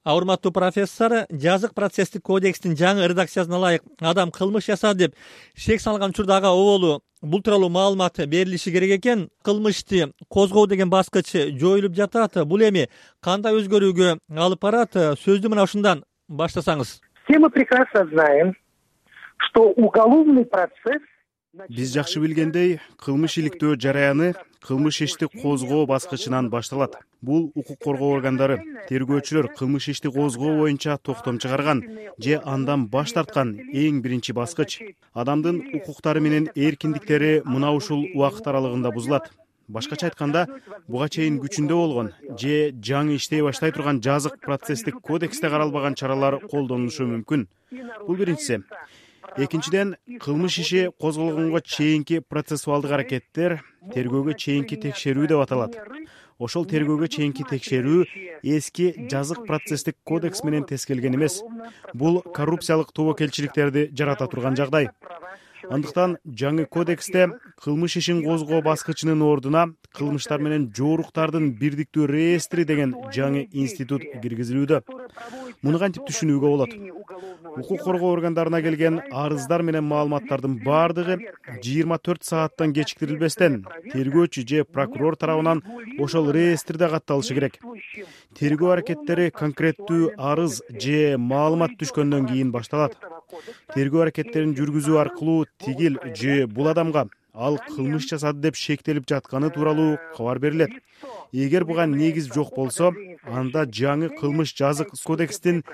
Урматтуу профессор, жазык процесстик кодекстин жаңы редакциясына ылайык адам кылмыш жасады деп шек салган учурдагы оболу бул тууралуу маалымат берилиши керек экен. Кылмышты козгоо деген баскыч жоюлуп жатат. Бул эми кандай өзгөрүүгө алып барат? Сөздү мына ушундан баштасаңыз. Все мы прекрасно знаем, что уголовный процесс... Биз жакшы билгендей, кылмыш иликтөө жараяны кылмыш ишти козгоо баскычынан башталат. Бул укук коргоо органдары, тергөөчүлөр кылмыш ишти козгоо боюнча токтом чыгарган же андан баш тарткан эң биринчи баскыч. Адамдын укуктары менен эркиндиктери мына ушул убакыт аралыгында бузулат. Башкача айтканда, буга чейин күчүндө болгон же жаңы иштей баштай турган жазык процесстик кодексте каралбаган чаралар колдонулушу мүмкүн. Бул биринчиси. Экинчиден, кылмыш иши козголгонго чейинки процессуалдык аракеттер тергөөгө чейинки текшерүү деп аталат. Ошол тергөөгө чейинки текшерүү эски жазык процесстик кодекс менен тескелген эмес. Бул коррупциялык тобокелчиликтерди жарата турган жагдай. Андыктан жаңы кодексте кылмыш ишин козгоо баскычынын ордуна кылмыштар менен жооруктардын бирдиктүү реестри деген жаңы институт киргизилүүдө. Муну кантип түшүнүүгө болот? Укук коргоо органдарына келген арыздар менен маалыматтардын баардыгы 24 сааттан кечиктирилбестен тергөөчү же прокурор тарабынан ошол реестрде катталышы керек. Тергөө аракеттери конкреттүү арыз же маалымат түшкөндөн кийин башталат. Тергөө аракеттерин жүргүзүү аркылуу тигил же бул адамга ал кылмыш жасады деп шектелип жатканы тууралуу кабар берилет. Эгер буга негиз жок болсо, анда жаңы кылмыш жазык кодекстин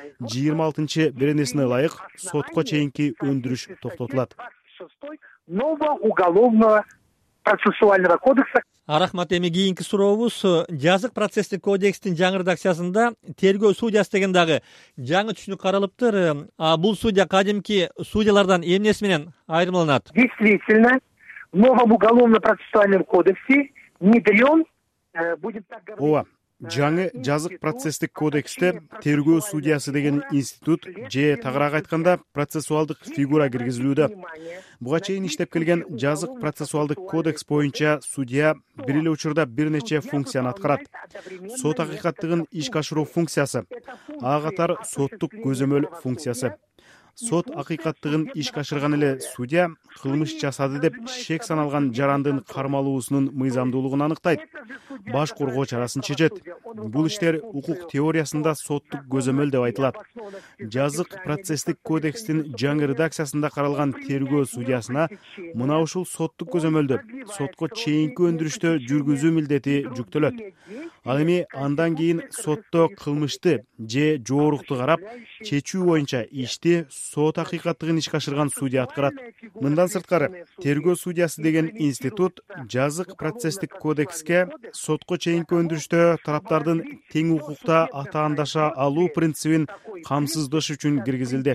26 беренесине ылайык сотко чейинки өндүрүш токтотулат. Нового уголовного процессуального кодекса. Рахмат. Эми кийинки сурообуз, жазык процесстик кодекстин жаңы редакциясында тергөө судьясы деген дагы жаңы түшүнүк каралыптыр. Бул судья кадимки судьялардан эмнеси менен айырмаланат? Действительно, в новом уголовно-процессуальном кодексе внедрен будет так говорить. Ооба, жаңы жазык процесстик кодексте тергөө судьясы деген институт же тагыраак айтканда процессуалдык фигура киргизилүүдө. Буга чейин иштеп келген жазык процессуалдык кодекс боюнча судья бир эле учурда бир нече функцияны аткарат. Сот акыйкаттыгын ишке ашыруу функциясы, ага катар соттук көзөмөл функциясы. Сот акыйкаттыгын ишке ашырган эле судья кылмыш жасады деп шек саналган жарандын кармалуусунун мыйзамдуулугун аныктайт, баш коргоо чарасын чечет. Бул иштер укук теориясында соттук көзөмөл деп айтылат. Жазык процесстик кодекстин жаңы редакциясында каралган тергөө судьясына мына ушул соттук көзөмөлдү сотко чейинки өндүрүштө жүргүзүү милдети жүктөлөт. Ал эми андан кийин сотто кылмышты же жоорукту карап чечүү боюнча ишти сот акыйкаттыгын ишке ашырган судья аткарат. Мындан сырткары, тергөө судьясы деген институт жазык процесстик кодекске сотко чейинки өндүрүштө тараптардын тең укукта атаандаша алуу принцибин камсыздаш үчүн киргизилди.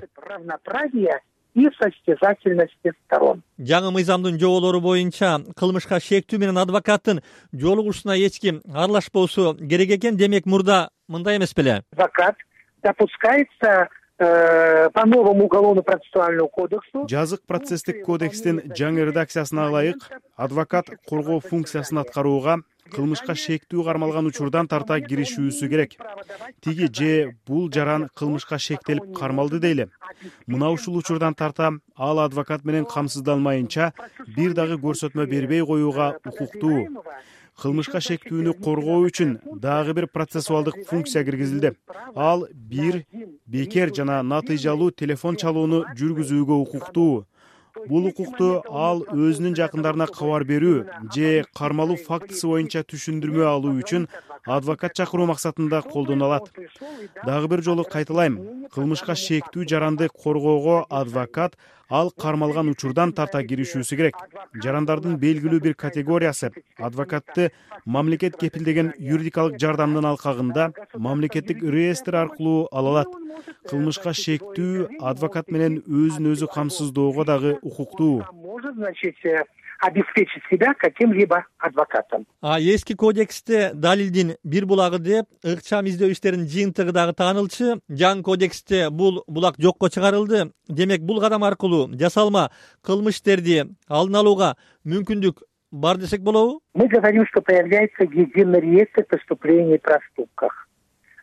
И состязательности сторон. Жаңы мыйзамдын жоболору боюнча кылмышка шектүү менен адвокаттын жолугушуна эч ким аралашпоосу керек экен. Демек, мурда мындай эмес беле? Адвокат допускается по новому уголовно-процессуальному кодексу. Жазык процесстик кодекстин жаңы редакциясына ылайык адвокат коргоо функциясын аткарууга кылмышка шектүү кармалган учурдан тарта киришүүсү керек. Тиги же бул жаран кылмышка шектелип кармалды дейли. Мына ушул учурдан тарта ал адвокат менен камсыздалмайынча бир дагы көрсөтмө бербей коюуга укуктуу. Кылмышка шектүүнү коргоо үчүн дагы бир процессуалдык функция киргизилди. Ал бир бекер жана натыйжалуу телефон чалууну жүргүзүүгө укуктуу. Бул укукту ал өзүнүн жакындарына кабар берүү же кармалуу фактысы боюнча түшүндүрмө алуу үчүн адвокат чакыруу максатында колдонулат. Дагы бир жолу кайталайм, кылмышка шектүү жаранды коргоого адвокат ал кармалган учурдан тарта киришүүсү керек. Жарандардын белгилүү бир категориясы адвокатты мамлекет кепилдеген юридикалык жардамдын алкагында мамлекеттик реестр аркылуу ала алат. Кылмышка шектүү адвокат менен өзүн өзү камсыздоого дагы укуктуу. Может, значит, обеспечить себя каким-либо адвокатом. Эски кодексте далилдин бир булагы деп ыкчам издөө иштеринин жыйынтыгы дагы таанылчу. Жаңы кодексте бул булак жокко чыгарылды. Демек, бул кадам аркылуу жасалма кылмыштерди алдын алууга мүмкүндүк бар десек болобу? Мы говорим, что появляется единый реестр преступлений и проступков.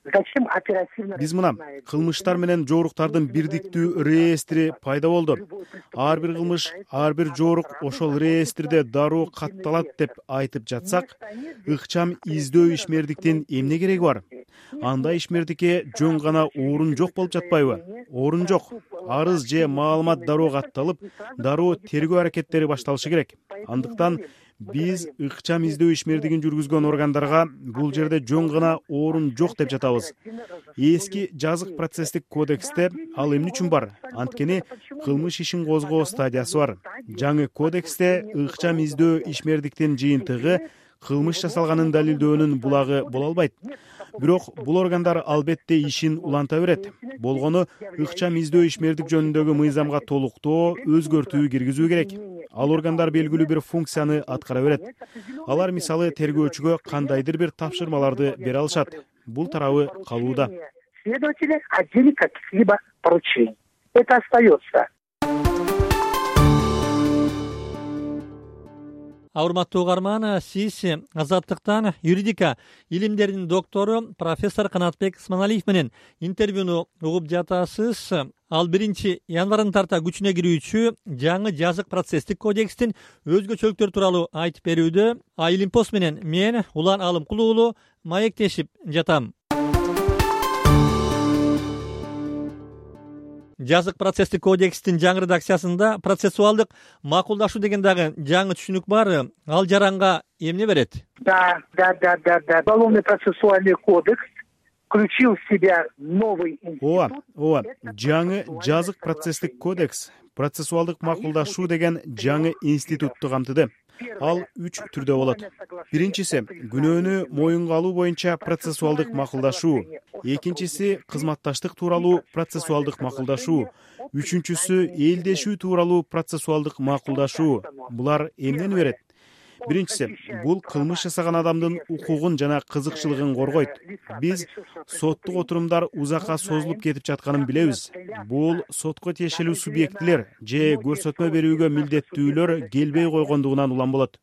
Зачем оперативно? Биз мына кылмыштар менен жооруктардын бирдиктүү реестри пайда болду. Ар бир кылмыш, ар бир жоорук ошол реестрде дароо катталат деп айтып жатсак, ыкчам издөө ишмердиктин эмне кереги бар? Андай ишмердикке жөн гана орун жок болуп жатпайбы? Орун жок. Арыз же маалымат дароо катталып, дароо тергөө аракеттери башталышы керек. Андыктан биз ыкчам издөө ишмердигин жүргүзгөн органдарга бул жерде жөн гана орун жок деп жатабыз. Эски жазык процесстик кодексте ал эмне үчүн бар? Анткени кылмыш ишин козгоо стадиясы бар. Жаңы кодексте ыкчам издөө ишмердиктин жыйынтыгы кылмыш жасалганын далилдөөнүн булагы боло албайт. Бирок бул органдар албетте ишин уланта берет. Болгону ыкчам издөө ишмердик жөнүндөгү мыйзамга толуктоо, өзгөртүү киргизүү керек. Ал органдар белгилүү бир функцияны аткара берет. Алар мисалы тергөөчүгө кандайдыр бир тапшырмаларды бере алышат. Бул тарабы калууда. Следователи отдельно каких-либо поручений. Это остается. Урматтуу угарман, сиз Азаттыктан юридика илимдеринин доктору профессор Канатбек Сманалиев менен интервьюну угуп жатасыз. Ал 1 январдан тарта күчүнө кирүүчү жаңы жазык процесстик кодекстин өзгөчөлүктөрү тууралуу айтып берүүдө. Илимпост менен мен Улан Алымкул уулу маектешип жатам. Жазык процесстик кодекстин жаңы редакциясында процессуалдык макулдашуу деген дагы жаңы түшүнүк бар. Ал жаранга эмне берет? Да. Уголовный процессуальный кодекс включил в себя новый институт. Ооба. Жаңы жазык процесстик кодекс процессуалдык макулдашуу деген жаңы институтту камтыды. Ал 3 түрдө болот. Биринчиси күнөөнү моюнга алуу боюнча процессуалдык макулдашуу. Экинчиси кызматташтык тууралуу процессуалдык макулдашуу. Үчүнчүсү элдешүү тууралуу процессуалдык макулдашуу. Булар эмнени берет? Биринчиси, бул кылмыш жасаган адамдын укугун жана кызыкчылыгын коргойт. Биз соттук отурумдар узакка созулуп кетип жатканын билебиз. Бул сотко тиешелүү субъектилер же көрсөтмө берүүгө милдеттүүлөр келбей койгондугунан улам болот.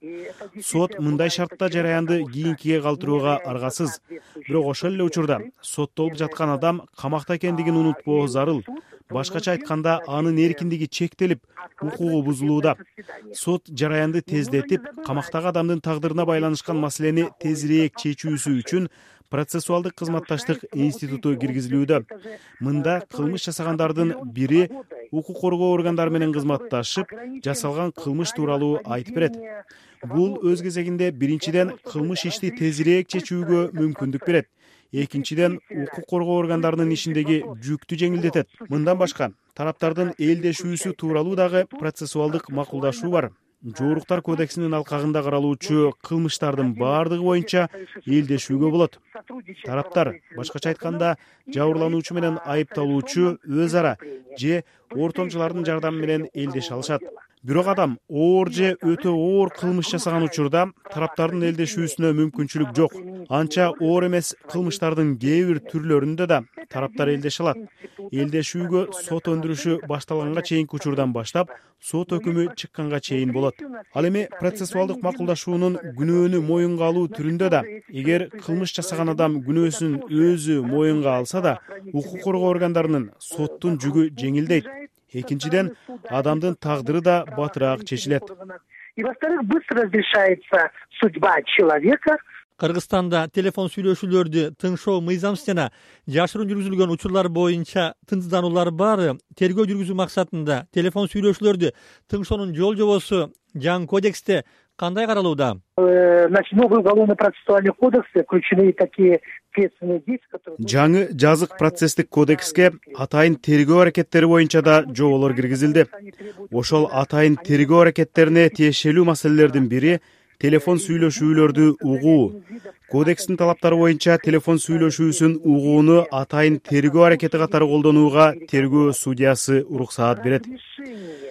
Сот мындай шартта жараянды кийинкиге калтырууга аргасыз. Бирок ошол эле учурда соттолуп жаткан адам камакта экендигин унутпоо зарыл. Башкача айтканда, анын эркиндиги чектелип, укугу бузулууда. Сот жараянды тездетип, камактагы адамдын тагдырына байланышкан маселени тезирээк чечүүсү үчүн процессуалдык кызматташтык институту киргизилүүдө. Мында кылмыш жасагандардын бири укук коргоо органдары менен кызматташып, жасалган кылмыш тууралуу айтып берет. Бул өз кезегинде биринчиден кылмыш ишти тезирээк чечүүгө мүмкүндүк берет. Экинчиден, укук коргоо органдарынын ишиндеги жүктү жеңилдетет. Мындан башка, тараптардын элдешүүсү тууралуу дагы процессуалдык макулдашуу бар. Жооруктар кодексинин алкагында каралуучу кылмыштардын баардыгы боюнча элдешүүгө болот. Тараптар, башкача айтканда, жабырлануучу менен айыпталуучу өз ара же ортомчулардын жардамы менен элдеше алышат. Бирок адам оор же өтө оор кылмыш жасаган учурда тараптардын элдешүүсүнө мүмкүнчүлүк жок. Анча оор эмес кылмыштардын кээ бир түрлөрүндө да тараптар элдеше алат. Элдешүүгө сот өндүрүшү башталганга чейинки учурдан баштап, сот өкүмү чыкканга чейин болот. Ал эми процессуалдык макулдашуунун күнөөнү моюнга алуу түрүндө да, эгер кылмыш жасаган адам күнөөсүн өзү моюнга алса да, укук коргоо органдарынын соттун жүгү жеңилдейт. Экинчиден, адамдын тагдыры да батыраак чечилет. И во-вторых, быстро разрешается судьба человека. Кыргызстанда телефон сүйлөшүүлөрдү тыңшоо мыйзамсыз жана жашыруун жүргүзүлгөн учурлар боюнча тынчсыздануулар бар. Тергөө жүргүзүү максатында телефон сүйлөшүүлөрдү тыңшоонун жол жобосу жаңы кодексте кандай каралууда? Значит, новый уголовно-процессуальный кодекс включены такие следственные действия, которые... Жаңы жазык процесстик кодекске атайын тергөө аракеттери боюнча да жоболор киргизилди. Ошол атайын тергөө аракеттерине тиешелүү маселелердин бири телефон сүйлөшүүлөрдү угуу. Кодекстин талаптары боюнча телефон сүйлөшүүсүн угууну атайын тергөө аракети катары колдонууга тергөө судьясы уруксаат берет.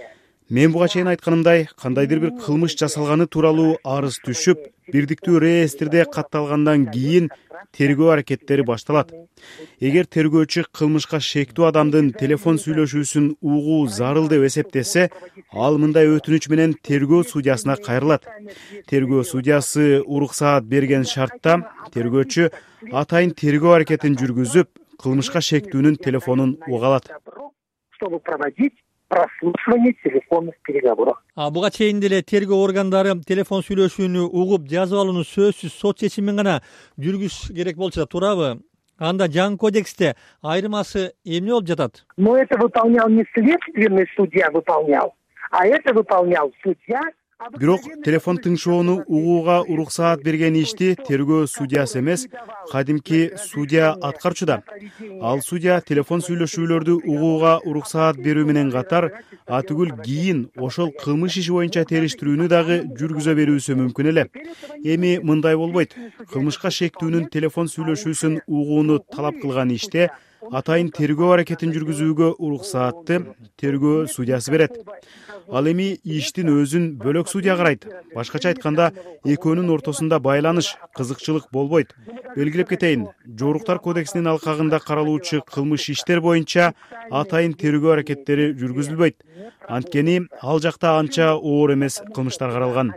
Мен буга чейин айтканымдай, кандайдыр бир кылмыш жасалганы тууралуу арыз түшүп, бирдиктүү реестрде катталгандан кийин тергөө аракеттери башталат. Эгер тергөөчү кылмышка шектүү адамдын телефон сүйлөшүүсүн угуу зарыл деп эсептесе, ал мындай өтүнүч менен тергөө судьясына кайрылат. Тергөө судьясы уруксаат берген шартта тергөөчү атайын тергөө аракетин жүргүзүп, кылмышка шектүүнүн телефонун уга алат. Чтобы проводить прослушивание телефонных переговоров. Буга чейин деле тергөө органдары телефон сүйлөшүүнү угуп жазып алууну сөзсүз сот чечими менен гана жүргүзүш керек болчу, туурабы? Анда жаңы кодексте айырмасы эмне болуп жатат? Но это выполнял не следственный судья выполнял, а это выполнял судья. Бирок телефон тыңшоону угууга уруксаат берген ишти тергөө судьясы эмес, кадимки судья аткарчуда. Ал судья телефон сүйлөшүүлөрдү угууга уруксаат берүү менен катар, атүгүл кийин ошол кылмыш иши боюнча териштирүүнү дагы жүргүзө берүүсү мүмкүн эле. Эми мындай болбойт. Кылмышка шектүүнүн телефон сүйлөшүүсүн угууну талап кылган иште атайын тергөө аракетин жүргүзүүгө уруксаатты тергөө судьясы берет. Ал эми иштин өзүн бөлөк судья карайт. Башкача айтканда, экөөнүн ортосунда байланыш, кызыкчылык болбойт. Белгилеп кетейин, Жоруктар кодексинин алкагында каралуучу кылмыш иштер боюнча атайын тергөө аракеттери жүргүзүлбөйт. Анткени ал жакта анча оор эмес кылмыштар каралган.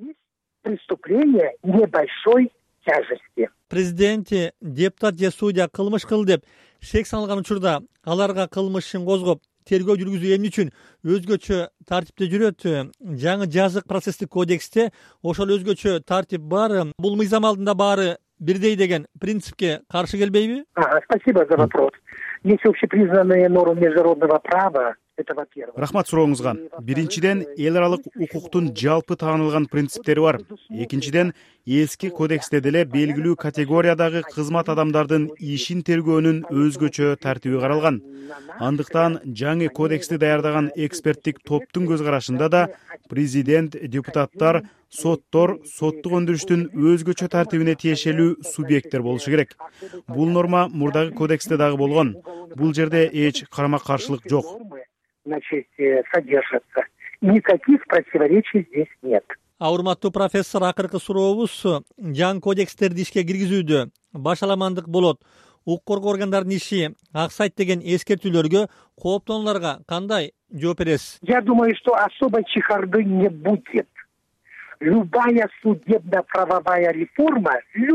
Преступление небольшой тяжести. Президенти депутат же судья кылмыш кылды деп шек салган учурда аларга кылмышын козгоп тергөө жүргүзүү эмне үчүн өзгөчө тартипте жүрөт? Жаңы жазык процесстик кодексте ошол өзгөчө тартип бар. Бул мыйзам алдында баары бирдей деген принципке каршы келбейби? Спасибо за вопрос. Есть общепризнанные нормы международного права. Это во-первых. Рахмат сурооңузга. Биринчиден, эл аралык укуктун жалпы таанылган принциптери бар. Экинчиден, эски кодексте деле белгилүү категориядагы кызмат адамдардын ишин тергөөнүн өзгөчө тартиби каралган. Андыктан жаңы кодексти даярдаган эксперттик топтун көз карашында да президент, депутаттар, соттор, соттук өндүрүштүн өзгөчө тартибине тиешелүү субъекттер болушу керек. Бул норма мурдагы кодексте дагы болгон. Бул жерде эч карама-каршылык жок. Значит, содержатся. Никаких противоречий здесь нет. Урматтуу профессор, акыркы сурообуз жаңы кодекстерди ишке киргизүүдө башаламандык болот. Укук коргоо органдарынын иши аксайт деген эскертүүлөргө, кооптонууларга кандай жооп бересиз? Я думаю, что особой чехарды не будет. Любая судебно-правовая реформа,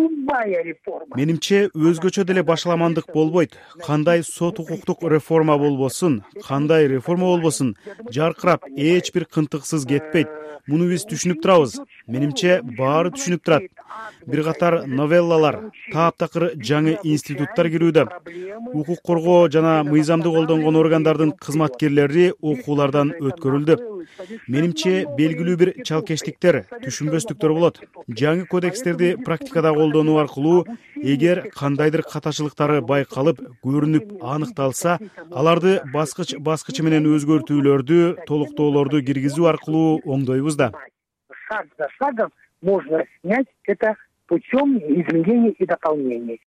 Менимче өзгөчө деле башаламандык болбойт. Кандай сот укуктук реформа болбосун, кандай реформа болбосун, жаркырап, эч бир кынтыксыз кетпейт. Муну биз түшүнүп турабыз. Менимче баары түшүнүп турат. Бир катар новеллалар, таптакыр жаңы институттар кирүүдө. Укук коргоо жана мыйзамды колдонгон органдардын кызматкерлери окуулардан өткөрүлдү. Менимче белгилүү бир чалкештиктер, түшүнбөстүктөр болот. Жаңы кодекстерди практикада колдонуу аркылуу эгер кандайдыр катачылыктары байкалып, көрүнүп, аныкталса, аларды баскычы менен өзгөртүүлөрдү, толуктоолорду киргизүү аркылуу оңдойбуз да. Шаг за шагом можно снять это путем изменений и дополнений.